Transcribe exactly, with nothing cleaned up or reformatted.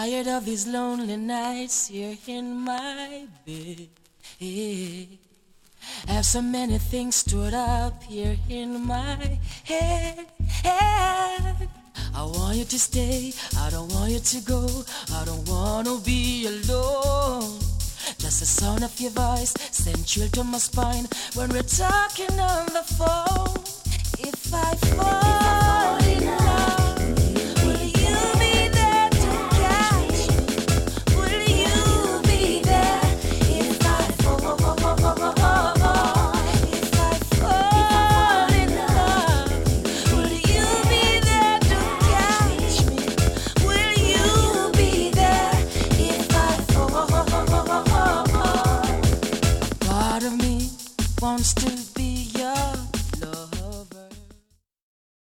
Tired of these lonely nights here in my bed. Have so many things stored up here in my head. head. I want you to stay, I don't want you to go. I don't want to be alone. Just the sound of your voice send chill to my spine when we're talking on the phone. If I fall in love, will you be there to catch me? Will you be there if I fall? If I fall in love, will you be there to catch me? Will you be there if I fall? Part of me wants to be